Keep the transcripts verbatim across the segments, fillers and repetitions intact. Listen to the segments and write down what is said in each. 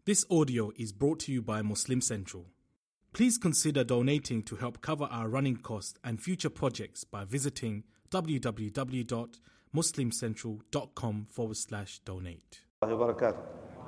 This audio is brought to you by Muslim Central. Please consider donating to help cover our running costs and future projects by visiting www.muslimcentral.com forward slash donate. وبركاته.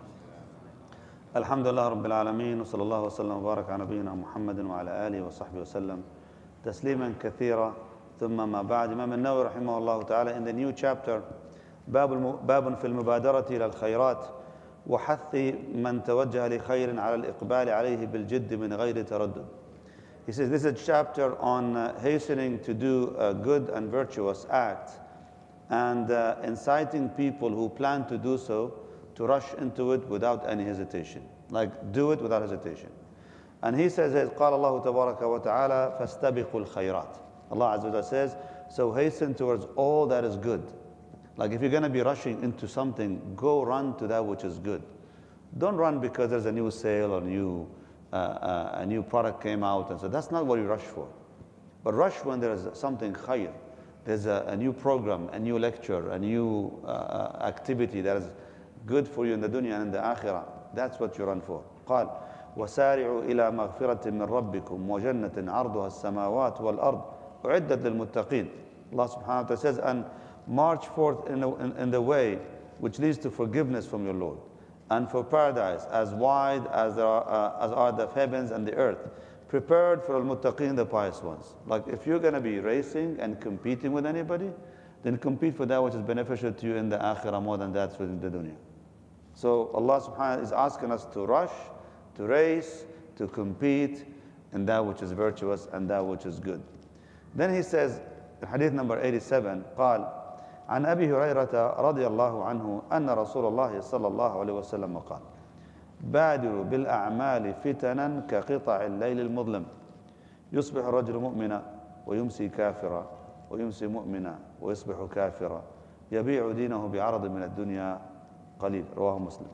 الحمد لله رب العالمين وصلى الله وسلم وبارك على نبينا محمد وعلى آله وصحبه وسلم تسليما كثيرا ثم ما بعد. Imam النووي رحمه الله تعالى in the new chapter باب باب في المبادرة إلى الخيرات وحث من توجه لخير على الإقبال عليه بالجد من غير تردد. He says this is a chapter on uh, hastening to do a good and virtuous act and uh, inciting people who plan to do so to rush into it without any hesitation. Like, do it without hesitation. And he says, قال الله تبارك وتعالى فاستبقوا الخيرات. Allah Azza wa Jalla says, so hasten towards all that is good. Like, if you're going to be rushing into something, go run to that which is good. Don't run because there's a new sale or new, uh, uh, a new product came out. And so that's not what you rush for. But rush when there is something khayr. There's a, a new program, a new lecture, a new uh, activity that is good for you in the dunya and in the akhirah. That's what you run for. قال وسارعوا إلى مغفرة من ربكم وجنة عرضها السماوات والأرض أعدت للمتقين. Allah subhanahu wa ta'ala says, and march forth in the, in, in the way which leads to forgiveness from your Lord, and for paradise as wide as, there are, uh, as are the heavens and the earth, prepared for al-muttaqin, the pious ones. Like, if you're going to be racing and competing with anybody, then compete for that which is beneficial to you in the akhirah more than that's within the dunya. So Allah subhanahu wa ta'ala is asking us to rush, to race, to compete in that which is virtuous and that which is good. Then he says, hadith number eighty-seven, قال عن أبي هريرة رضي الله عنه أن رسول الله صلى الله عليه وسلم قال بادروا بالأعمال فتنا كقطع الليل المظلم يصبح الرجل مؤمنا ويمسي كافرا ويمسي مؤمنا ويصبح كافرا يبيع دينه بعرض من الدنيا قليل. رواه مسلم.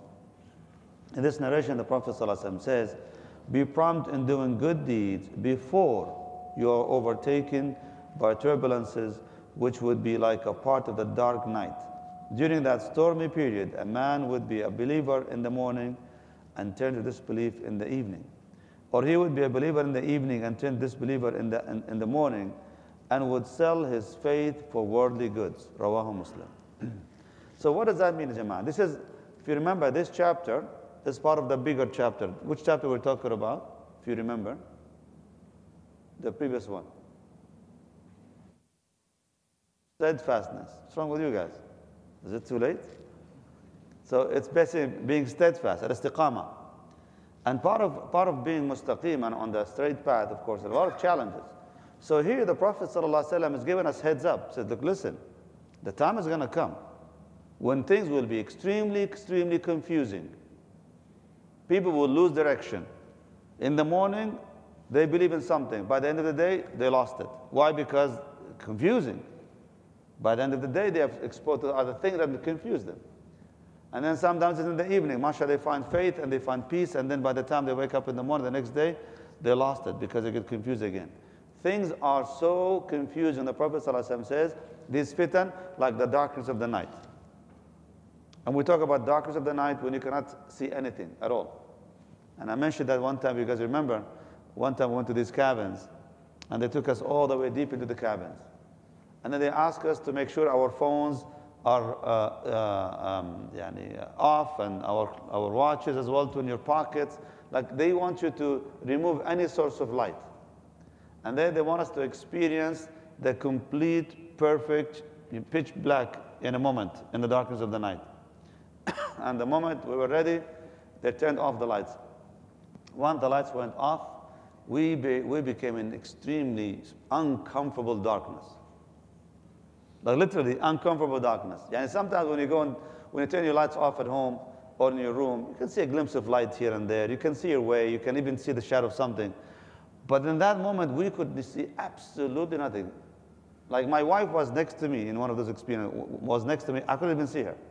In this narration, the Prophet ﷺ says, be prompt in doing good deeds before you are overtaken by turbulences which would be like a part of the dark night. During that stormy period, a man would be a believer in the morning and turn to disbelief in the evening. Or he would be a believer in the evening and turn to disbeliever in the, in, in the morning and would sell his faith for worldly goods. Rawahu Muslim. So what does that mean, Jama'ah? This is, if you remember, this chapter is part of the bigger chapter. Which chapter we're talking about, if you remember? The previous one. Steadfastness. What's wrong with you guys? Is it too late? So it's basically being steadfast, al-istiqamah. And part of, part of being mustaqim and on the straight path, of course, there are a lot of challenges. So here the Prophet ﷺ is giving us heads up. He says, look, listen, the time is going to come when things will be extremely, extremely confusing. People will lose direction. In the morning, they believe in something. By the end of the day, they lost it. Why? Because confusing. By the end of the day, they have exposed to other things that confuse them. And then sometimes in the evening, mashallah, they find faith and they find peace, and then by the time they wake up in the morning the next day, they lost it because they get confused again. Things are so confusing. The Prophet ﷺ says, these fitan like the darkness of the night. And we talk about darkness of the night when you cannot see anything at all. And I mentioned that one time because remember, one time we went to these cabins, and they took us all the way deep into the cabins. And then they ask us to make sure our phones are uh, uh, um, yani, uh, off, and our, our watches as well, to in your pockets. Like, they want you to remove any source of light. And then they want us to experience the complete, perfect, pitch black in a moment, in the darkness of the night. And the moment we were ready, they turned off the lights. Once the lights went off, we, be, we became in extremely uncomfortable darkness. Like, literally uncomfortable darkness. And sometimes when you go and when you turn your lights off at home or in your room, you can see a glimpse of light here and there. You can see your way. You can even see the shadow of something. But in that moment, we could see absolutely nothing. Like, my wife was next to me in one of those experiences, was next to me. I couldn't even see her.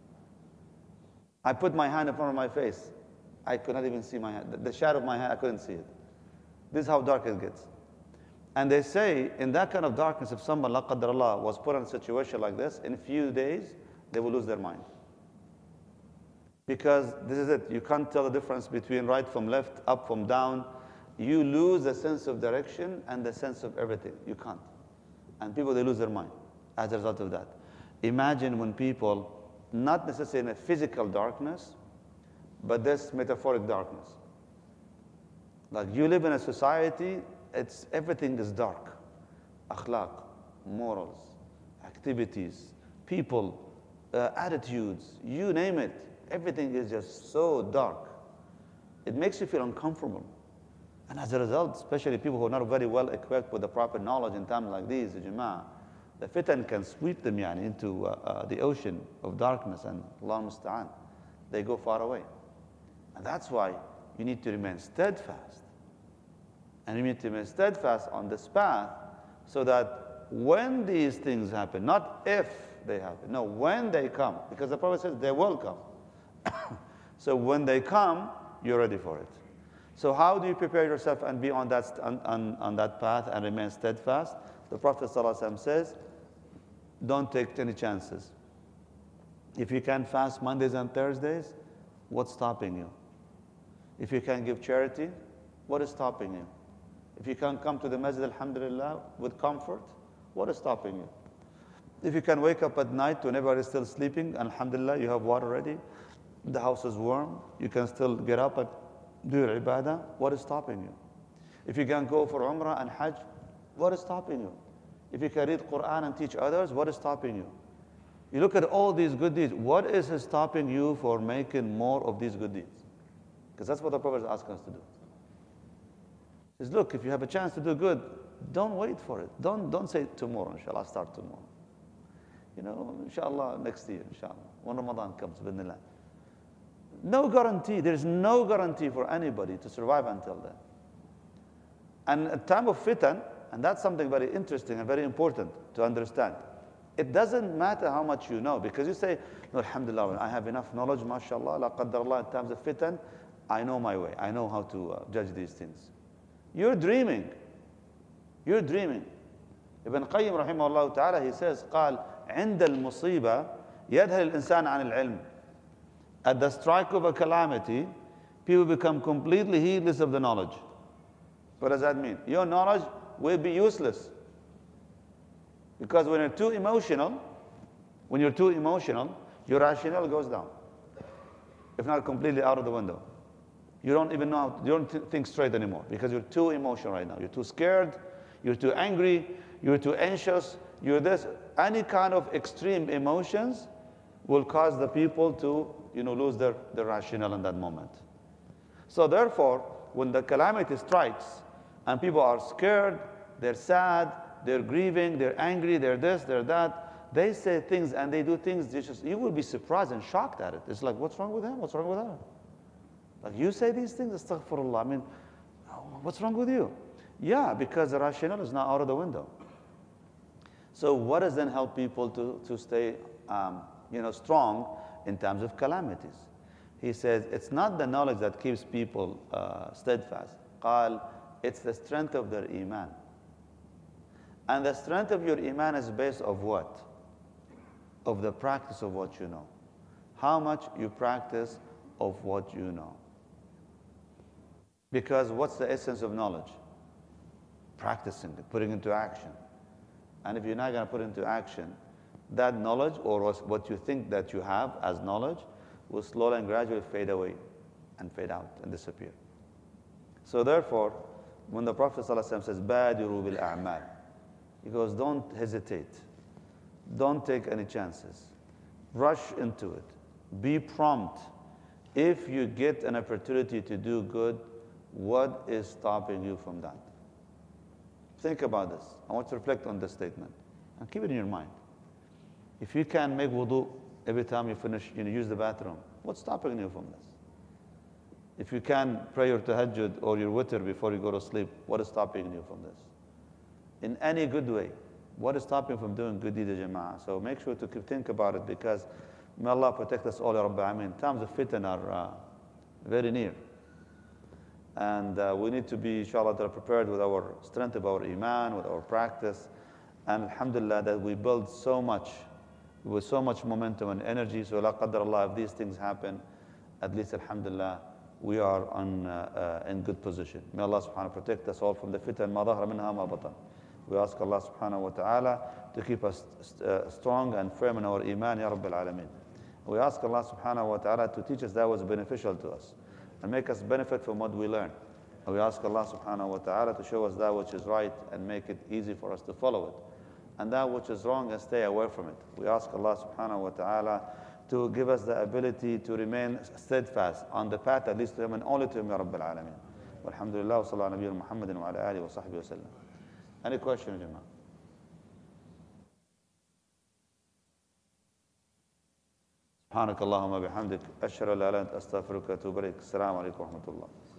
I put my hand in front of my face. I could not even see my hand. The shadow of my hand, I couldn't see it. This is how dark it gets. And they say, in that kind of darkness, if someone, la qadar Allah, was put in a situation like this, in a few days, they will lose their mind. Because this is it. You can't tell the difference between right from left, up from down. You lose the sense of direction and the sense of everything. You can't. And people, they lose their mind as a result of that. Imagine when people, not necessarily in a physical darkness, but this metaphoric darkness. Like you live in a society, it's, everything is dark. Akhlaq, morals, activities, people, uh, attitudes, you name it. Everything is just so dark. It makes you feel uncomfortable. And as a result, especially people who are not very well equipped with the proper knowledge in times like these, the Jama'ah, the fitan can sweep them yani, into uh, uh, the ocean of darkness, and Allah musta'an, they go far away. And that's why you need to remain steadfast. And you need to remain steadfast on this path so that when these things happen, not if they happen, no, when they come, because the Prophet says they will come. So when they come, you're ready for it. So how do you prepare yourself and be on that, on, on, on that path and remain steadfast? The Prophet ﷺ says, don't take any chances. If you can fast Mondays and Thursdays, what's stopping you? If you can give charity, what is stopping you? If you can come to the masjid, alhamdulillah, with comfort, what is stopping you? If you can wake up at night when everybody is still sleeping, alhamdulillah, you have water ready, the house is warm, you can still get up and do your ibadah, what is stopping you? If you can go for Umrah and Hajj, what is stopping you? If you can read Quran and teach others, what is stopping you? You look at all these good deeds, what is stopping you for making more of these good deeds? Because that's what the Prophet asked us to do. He says, look, if you have a chance to do good, don't wait for it. Don't, don't say tomorrow, inshallah, I'll start tomorrow. You know, inshallah, next year, inshallah, when Ramadan comes, bismillah. No guarantee, there's no guarantee for anybody to survive until then. And at time of fitan, and that's something very interesting and very important to understand. It doesn't matter how much you know, because you say, no, alhamdulillah, I have enough knowledge, mashallah, la qaddarallah, in times of fitan, I know my way, I know how to uh, judge these things. You're dreaming. You're dreaming. Ibn Qayyim rahimahullah ta'ala, he says, قال عند المصيبة يذهل الإنسان عن العلم. At the strike of a calamity, people become completely heedless of the knowledge. What does that mean? Your knowledge will be useless. Because when you're too emotional, when you're too emotional, your rationale goes down. If not completely out of the window. You don't even know how, you don't th think straight anymore because you're too emotional right now. You're too scared, you're too angry, you're too anxious, you're this. Any kind of extreme emotions will cause the people to, you know, lose their, their rationale in that moment. So therefore, when the calamity strikes and people are scared, they're sad, they're grieving, they're angry, they're this, they're that, they say things and they do things, just, you will be surprised and shocked at it. It's like, what's wrong with him? What's wrong with her? Like, you say these things, astaghfirullah. I mean, what's wrong with you? Yeah, because the rationale is now out of the window. So what does then help people to, to stay um, you know, strong in times of calamities? He says, it's not the knowledge that keeps people uh, steadfast. قال, it's the strength of their iman. And the strength of your iman is based of what? Of the practice of what you know. How much you practice of what you know. Because what's the essence of knowledge? Practicing it, putting it into action. And if you're not going to put it into action, that knowledge or what you think that you have as knowledge will slowly and gradually fade away and fade out and disappear. So therefore, when the Prophet ﷺ says, بَادِرُوا بِالْأَعْمَالِ, he goes, don't hesitate. Don't take any chances. Rush into it. Be prompt. If you get an opportunity to do good, what is stopping you from that? Think about this. I want to reflect on this statement and keep it in your mind. If you can make wudu every time you finish, you know, use the bathroom, what's stopping you from this? If you can pray your tahajjud or your witr before you go to sleep, what is stopping you from this? In any good way, what is stopping you from doing good deeds, Jama'ah? So make sure to think about it, because may Allah protect us all, Ya Rabbi Ameen. Times of fitan are uh, very near. And uh, we need to be, inshallah, prepared with our strength of our iman, with our practice. And alhamdulillah, that we build so much, with so much momentum and energy. So la qadar Allah, if these things happen, at least alhamdulillah, we are on, uh, uh, in good position. May Allah subhanahu wa ta'ala protect us all from the fitan ma dhahara minha ma batan. We ask Allah subhanahu wa ta'ala to keep us uh, strong and firm in our iman, Ya Rabbil Alameen. We ask Allah subhanahu wa ta'ala to teach us that was beneficial to us and make us benefit from what we learn. And we ask Allah subhanahu wa ta'ala to show us that which is right and make it easy for us to follow it. And that which is wrong and stay away from it. We ask Allah subhanahu wa ta'ala to give us the ability to remain steadfast on the path that leads to Him and only to Him, Ya Rabbil Alameen. Walhamdulillah wa sallallahu ala nabiyyina Muhammadin wa ala alihi wa sahbihi wa sallam. Any questions, Jama'ah? سبحانك اللهم وبحمدك أشهد أن لا إله إلا أنت أستغفرك وأتوب إليك. السلام عليكم ورحمة الله.